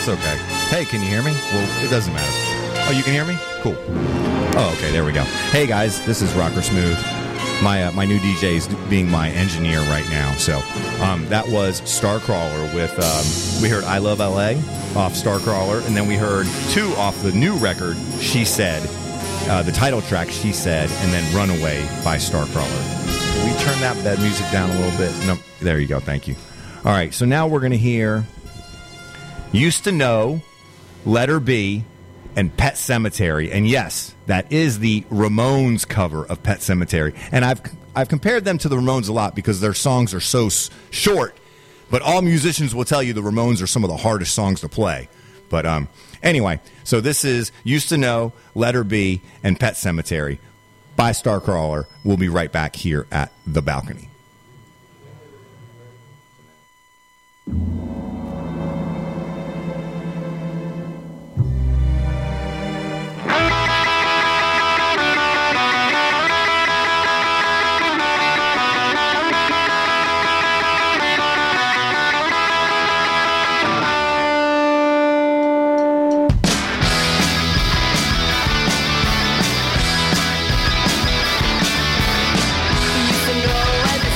That's okay. Hey, can you hear me? Well, it doesn't matter. Oh, you can hear me? Cool. Oh, okay, there we go. Hey, guys, this is Rocker Smooth. My new DJ is being my engineer right now. So that was Starcrawler with, we heard I Love L.A. off Starcrawler, and then we heard 2 off the new record, She Said, the title track, She Said, and then Runaway by Starcrawler. Can we turn that music down a little bit? No, there you go, thank you. All right, so now we're going to hear Used to Know, Letter B, and Pet Sematary. And yes, that is the Ramones cover of Pet Sematary. And I've compared them to the Ramones a lot because their songs are so short, but all musicians will tell you the Ramones are some of the hardest songs to play. But anyway, so this is Used to Know, Letter B, and Pet Sematary by Starcrawler. We'll be right back here at The Balcony. Used to know where the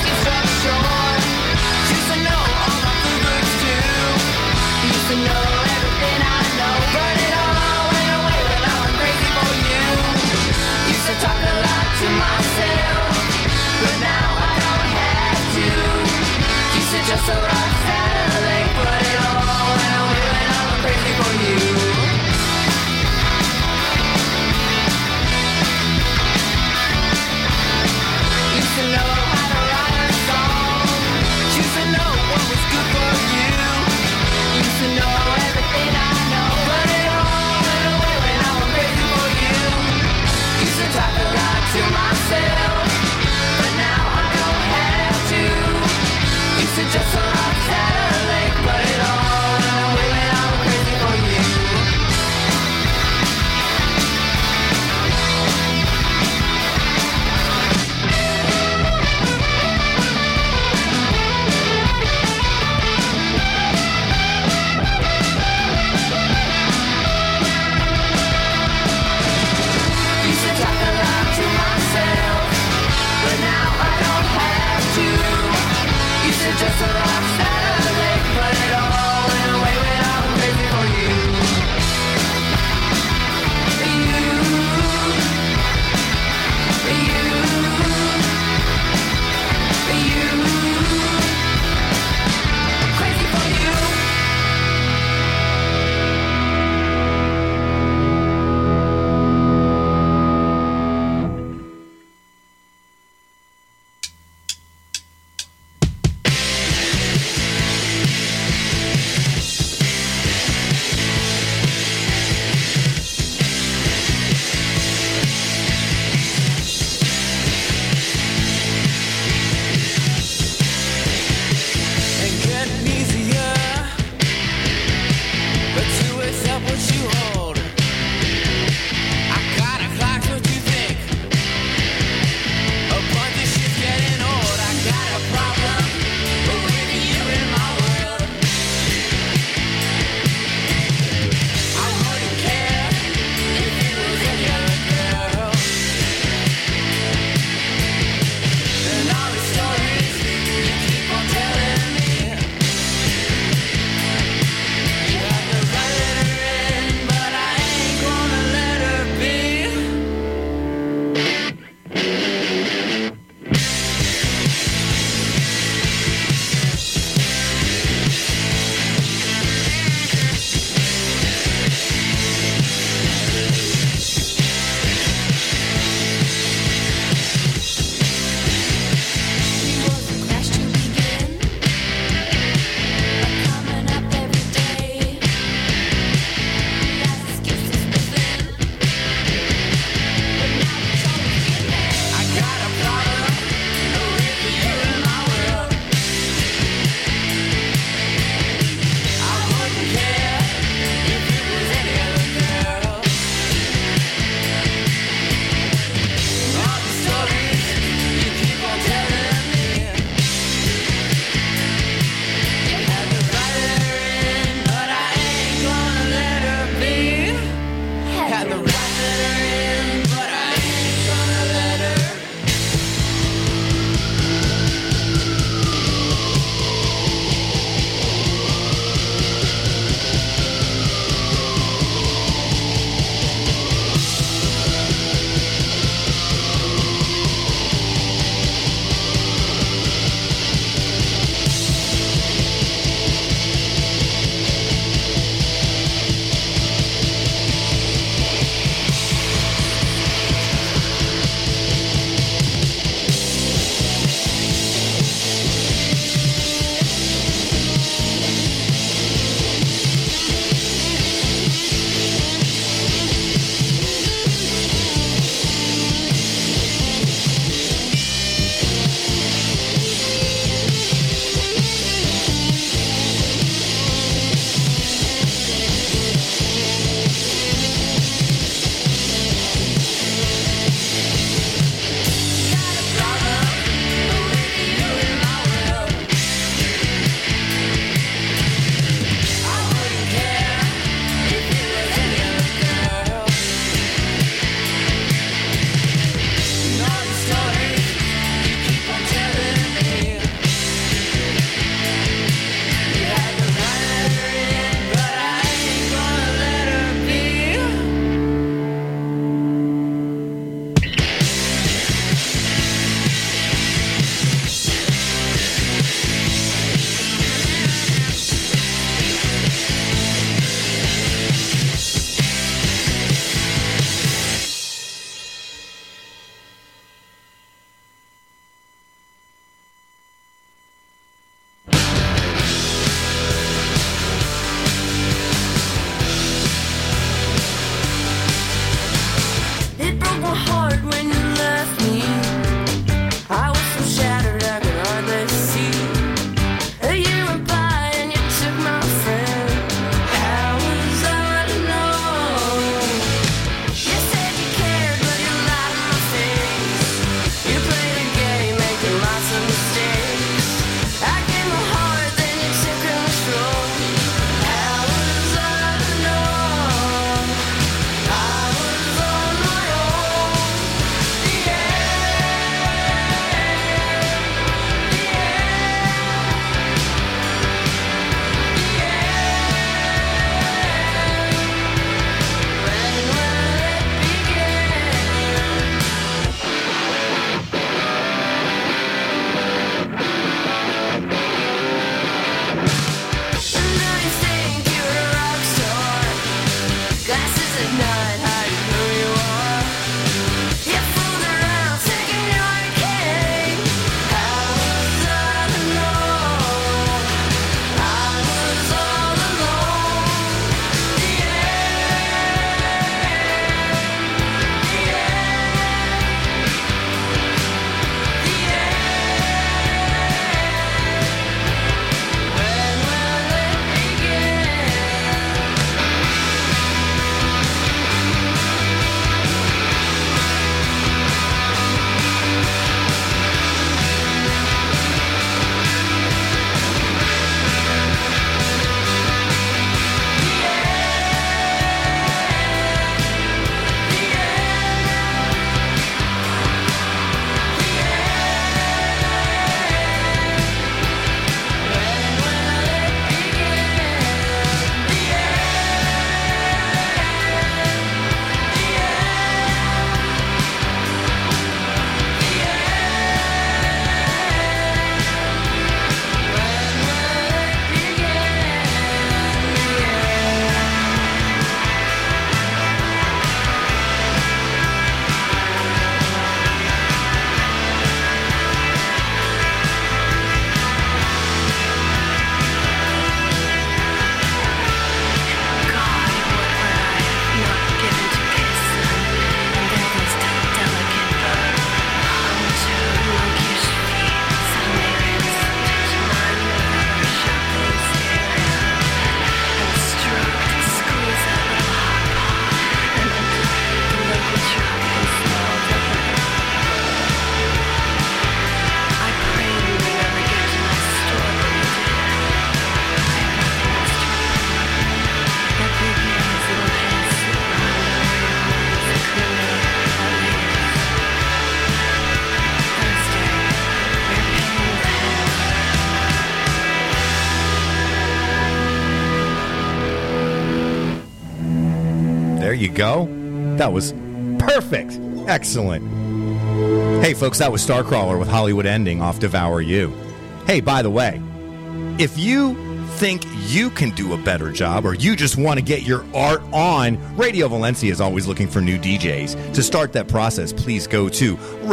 There you go. That was perfect. Excellent. Hey, folks, that was Starcrawler with Hollywood Ending off Devour You. Hey, by the way, if you think you can do a better job or you just want to get your art on, Radio Valencia is always looking for new DJs. To start that process, please go to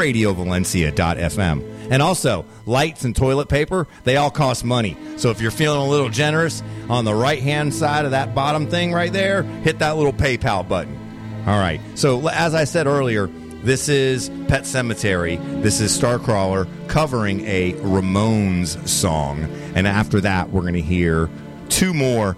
radiovalencia.fm. And also, lights and toilet paper, they all cost money. So if you're feeling a little generous, on the right-hand side of that bottom thing right there, hit that little PayPal button. All right. So as I said earlier, this is Pet Sematary. This is Starcrawler covering a Ramones song. And after that, we're going to hear two more,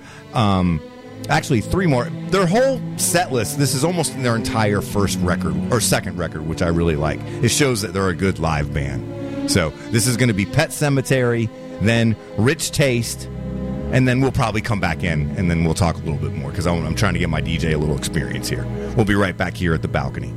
actually three more. Their whole set list, this is almost their entire first record, or second record, which I really like. It shows that they're a good live band. So this is going to be Pet Sematary, then Rich Taste, and then we'll probably come back in, and then we'll talk a little bit more, because I'm trying to get my DJ a little experience here. We'll be right back here at the balcony.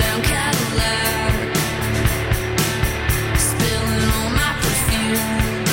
Cadillac, spilling all my perfume.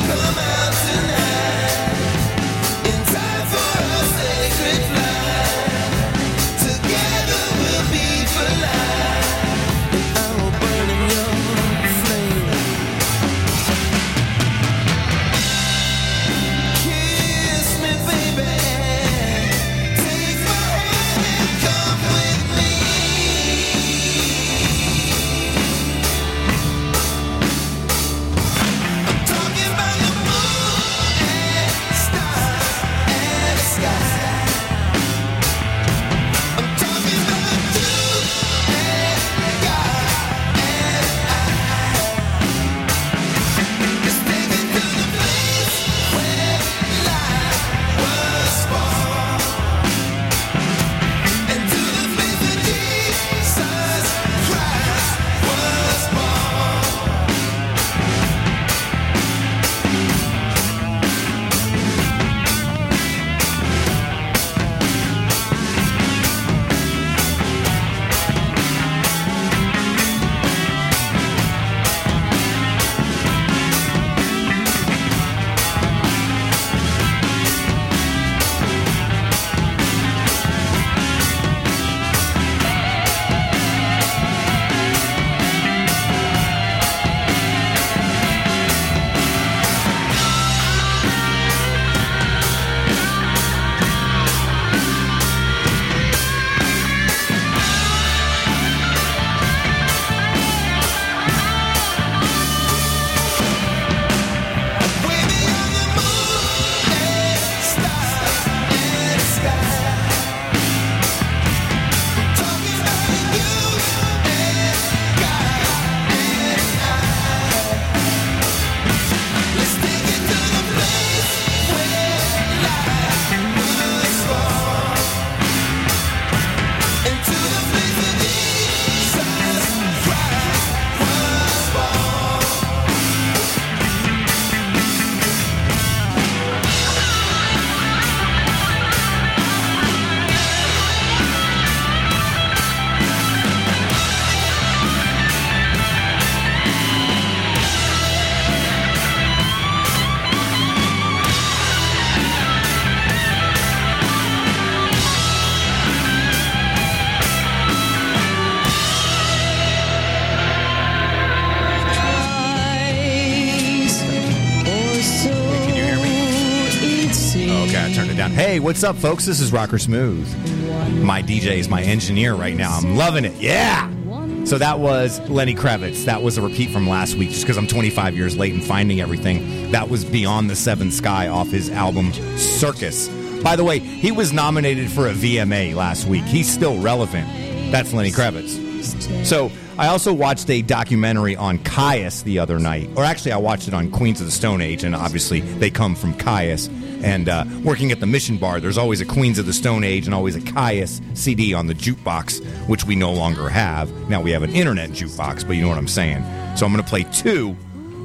Hey, what's up, folks? This is Rocker Smooth. My DJ is my engineer right now. I'm loving it. Yeah! So that was Lenny Kravitz. That was a repeat from last week, just because I'm 25 years late in finding everything. That was Beyond the Seventh Sky off his album Circus. By the way, he was nominated for a VMA last week. He's still relevant. That's Lenny Kravitz. So I also watched a documentary on Kyuss the other night. Or actually, I watched it on Queens of the Stone Age, and obviously they come from Kyuss. And working at the Mission Bar, there's always a Queens of the Stone Age and always a Kyuss CD on the jukebox, which we no longer have. Now we have an internet jukebox, but you know what I'm saying. So I'm going to play two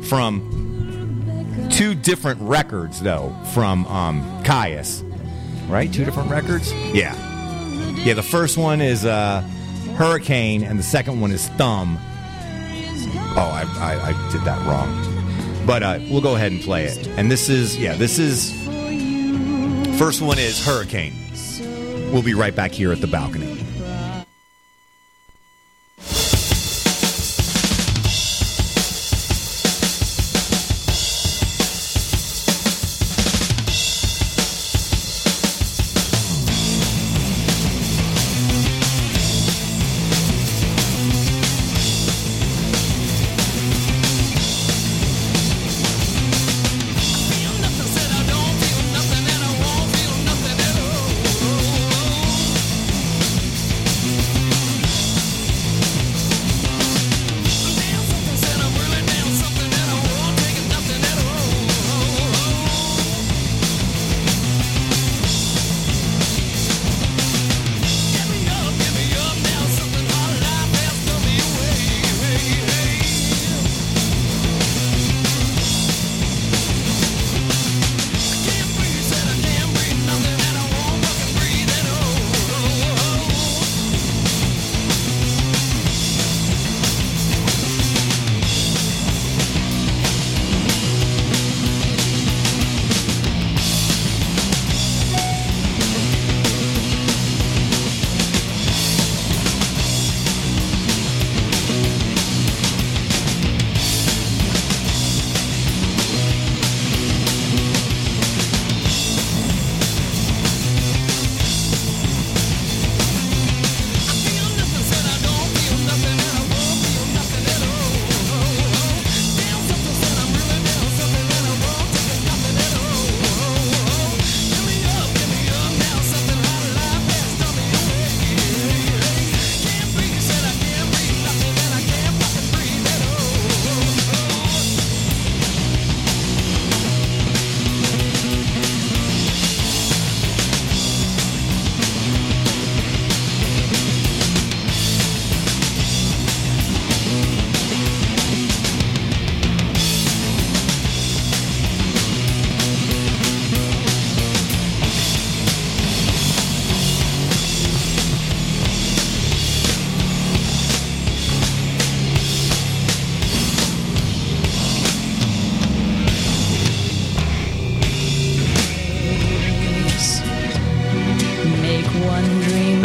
different records, though, from Kyuss. Right? Two different records? Yeah. Yeah, the first one is Hurricane, and the second one is Thumb. Oh, I did that wrong. But we'll go ahead and play it. And this is... First one is Hurricane. We'll be right back here at the balcony.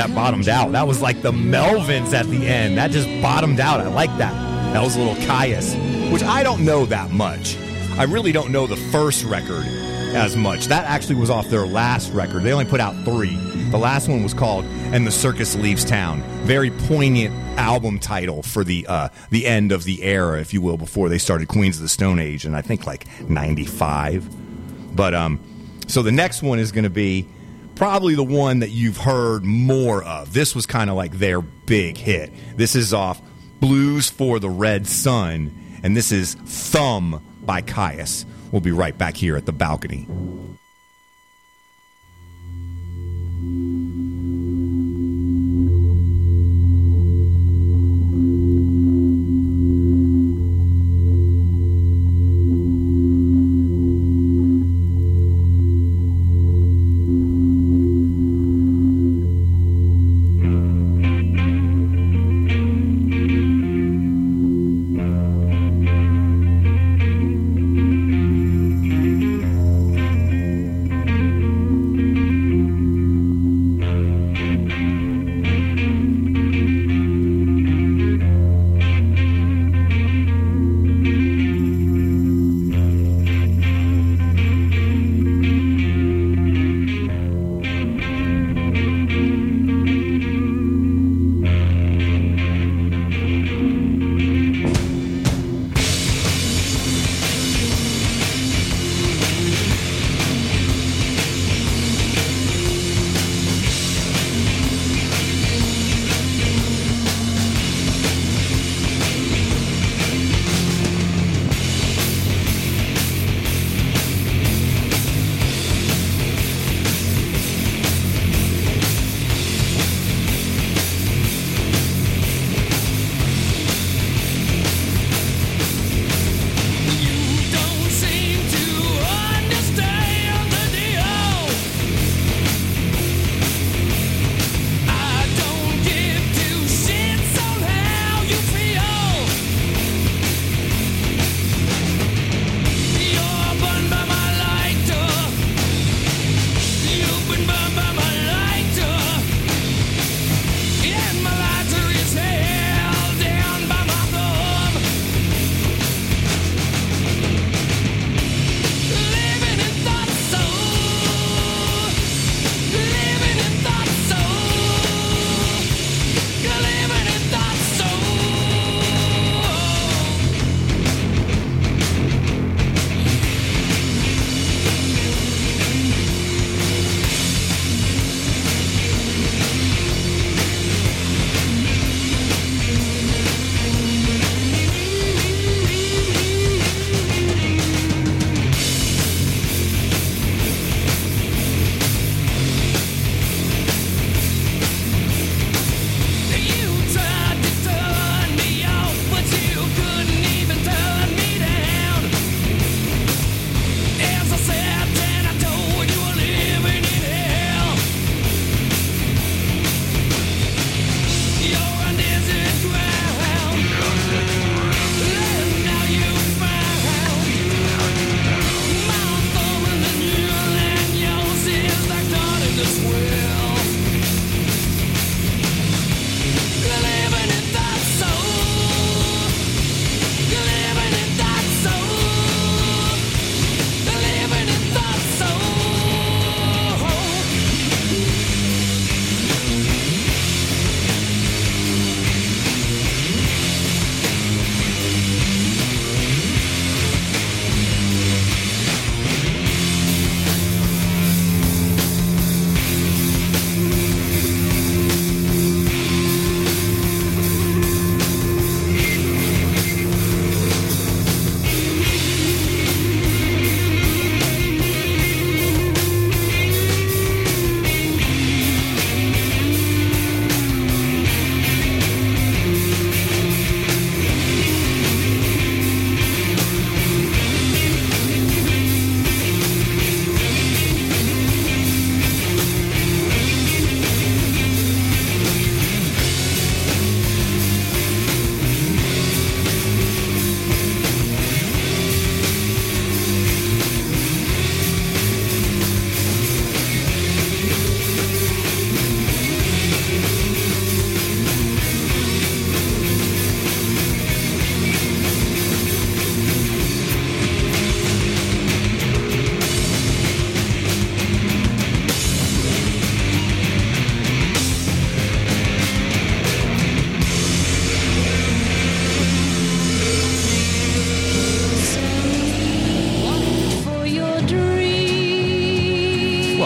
that bottomed out. That was like the Melvins at the end. That just bottomed out. I like that. That was a little Caius, which I don't know that much. I really don't know the first record as much. That actually was off their last record. They only put out 3. The last one was called "And the Circus Leaves Town." Very poignant album title for the end of the era, if you will, before they started Queens of the Stone Age, and I think like 95. But so the next one is going to be probably the one that you've heard more of. This was kind of like their big hit. This is off Blues for the Red Sun, and this is "Thumb" by Caius. We'll be right back here at the balcony.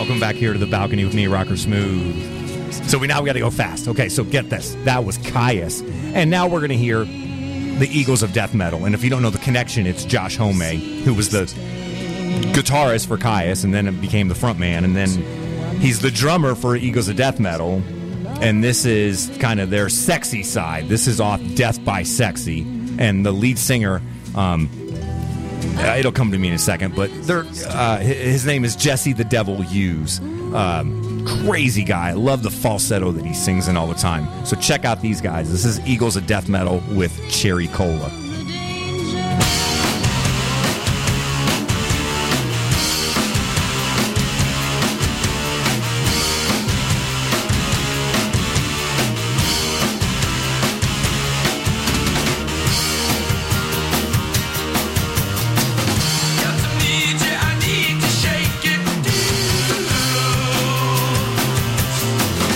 welcome back here to the balcony with me, Rocker Smooth. So we got to go fast. Okay, so get this. That was Kyuss. And now we're going to hear the Eagles of Death Metal. And if you don't know the connection, it's Josh Homme, who was the guitarist for Kyuss and then became the front man. And then he's the drummer for Eagles of Death Metal. And this is kind of their sexy side. This is off Death by Sexy. And the lead singer, it'll come to me in a second, but his name is Jesse the Devil Hughes. Crazy guy. I love the falsetto that he sings in all the time. So check out these guys. This is Eagles of Death Metal with Cherry Cola.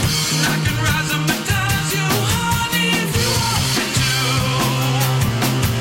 I can rise and baptize you, honey, if you want me to.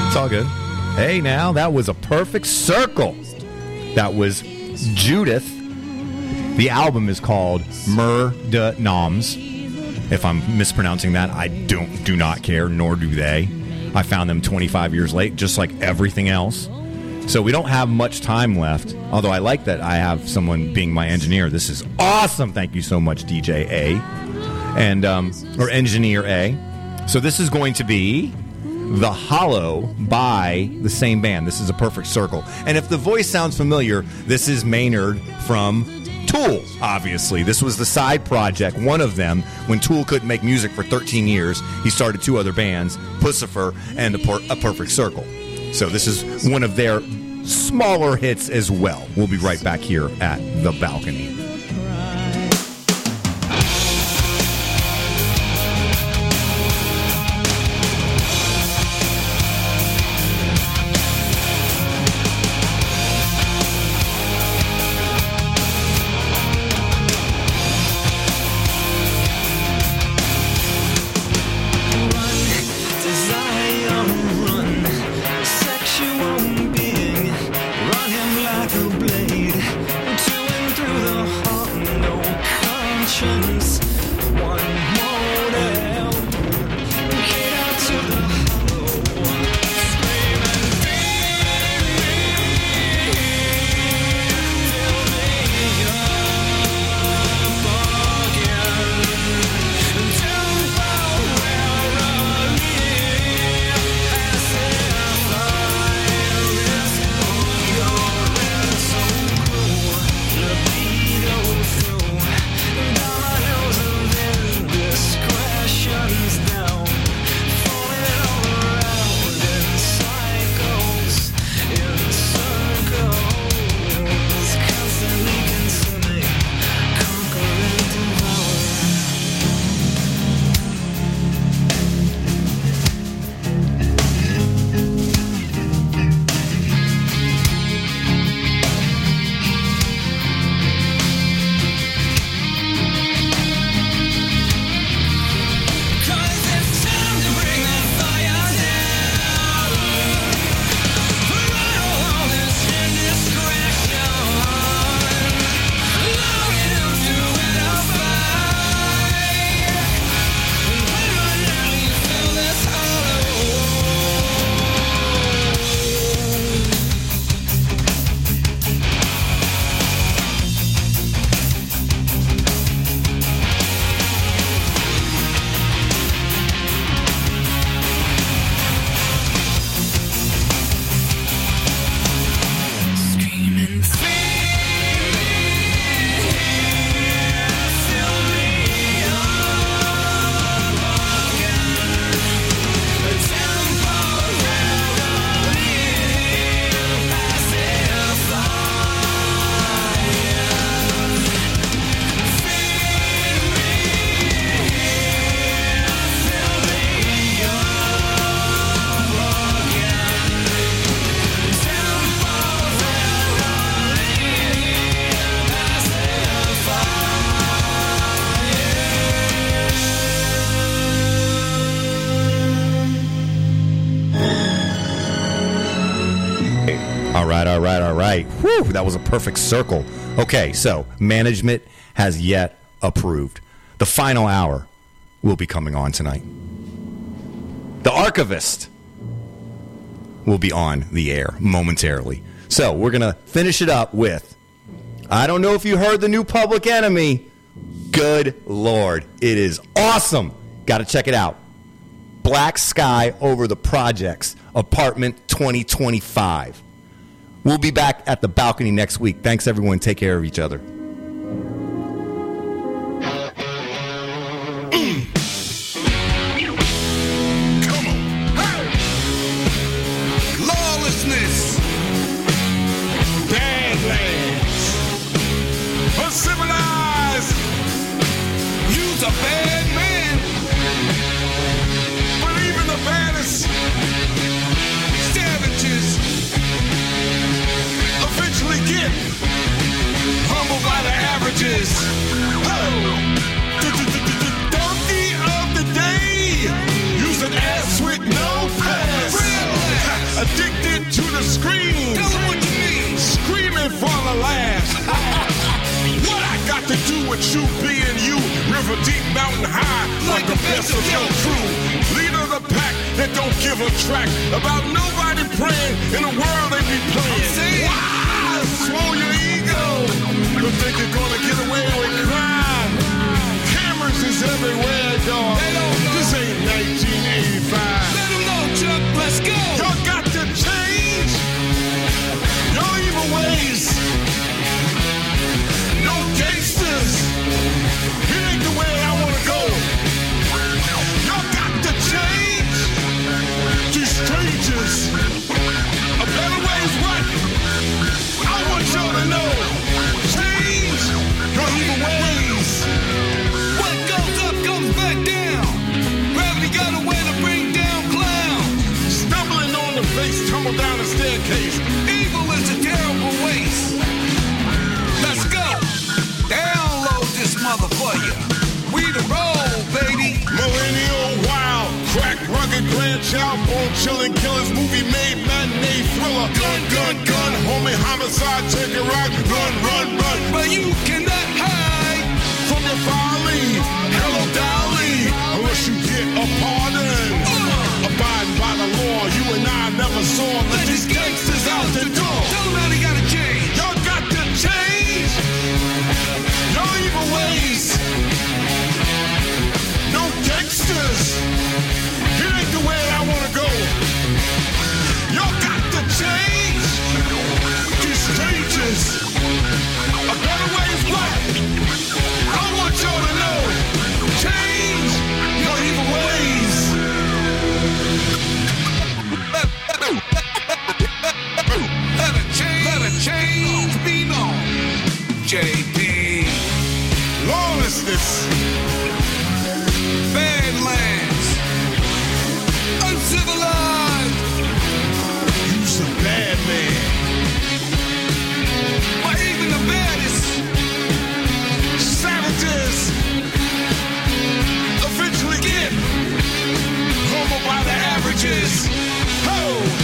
It's all good. Hey, now, that was a perfect circle. That was Judith. The album is called Mer de Noms. If I'm mispronouncing that, I do not care, nor do they. I found them 25 years late, just like everything else. So we don't have much time left, although I like that I have someone being my engineer. This is awesome. Thank you so much, DJ A, and or Engineer A. So this is going to be The Hollow by the same band. This is a perfect circle. And if the voice sounds familiar, this is Maynard from Tool, obviously. This was the side project, one of them, when Tool couldn't make music for 13 years. He started two other bands, Pussifer and A Perfect Circle. So this is one of their smaller hits as well. We'll be right back here at The Balcony. All right. Whew, that was a perfect circle. Okay, so management has yet approved. The final hour will be coming on tonight. The Archivist will be on the air momentarily. So we're going to finish it up with, I don't know if you heard the new Public Enemy. Good Lord. It is awesome. Got to check it out. Black Sky Over the Projects, Apartment 2025. We'll be back at the balcony next week. Thanks, everyone. Take care of each other. Come on. Hey! Lawlessness. Badlands. Uncivilized. You's a bad man. But even the baddest savages eventually get humbled by the averages. Donkey of the day, use an ass with no pass. with you being you, river deep, mountain high, like the best of your crew. Leader of the pack that don't give a track about nobody praying in the world they be playing. Wow, swallow your ego. You think you're gonna get away with crime? Cameras is everywhere, dog. This ain't 1985. Let them know, Chuck. Let's go. Y'all got to change your evil ways. No gangsters. It ain't the way I wanna go. Y'all got to change. These strangers. A better way is what? I want y'all to know. Change your evil ways. What goes up comes back down. Gravity got a way to bring down clowns. Stumbling on the face, tumble down the staircase. Evil is a terrible waste. Let's go. Download this mother for you. We the roll, baby. Millennial wild, crack, rugged, grandchild, bone chilling, killers, movie made, matinee thriller. Gun, gun, gun, homie, homicide, take a ride, run, run, run. But you cannot hide From your folly, hello, Dolly, unless you get a pardon. Abiding by the law, you and I never saw. Let these gangsters out the door. Tell them how they gotta change. Y'all got to change your evil ways. No gangsters. It ain't the way I wanna go. Y'all got to change these strangers. A better way is what? I want y'all to know. Change your evil ways. Let a change be known. JP. Lawlessness. Badlands. Uncivilized. You's a bad man. But even the baddest. Savages eventually get homo by the averages. Ho!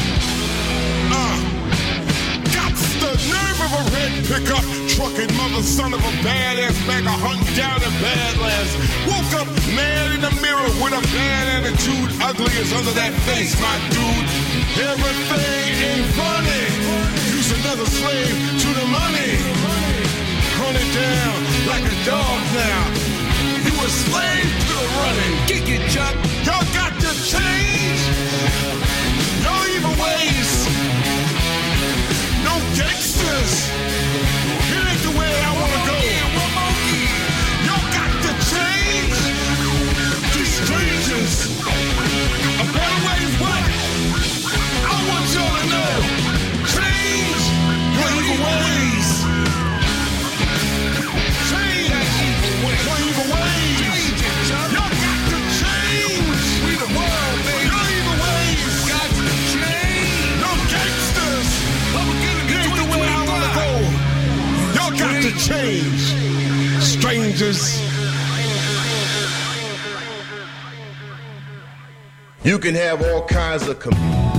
Got the nerve of a red pickup, trucking mother, son of a badass bagger, hunting down the Badlands. Woke up mad in the mirror with a bad attitude, ugly as under that face, my dude. Everything ain't funny. You's another slave to the money. Hunt it down like a dog now. You a slave to the running. Kick it, Chuck. Y'all got to change your evil ways. No gangsters. It ain't the way I wanna go. Y'all got to change these strangers. A better way is what? I want y'all to know. Change your evil ways. Change your evil ways. Y'all got to change. We the world, baby. Your evil ways. Got to change. No gangsters. But we're gonna It get ain't the way I wanna go. Y'all got to change. Strangers. You can have all kinds of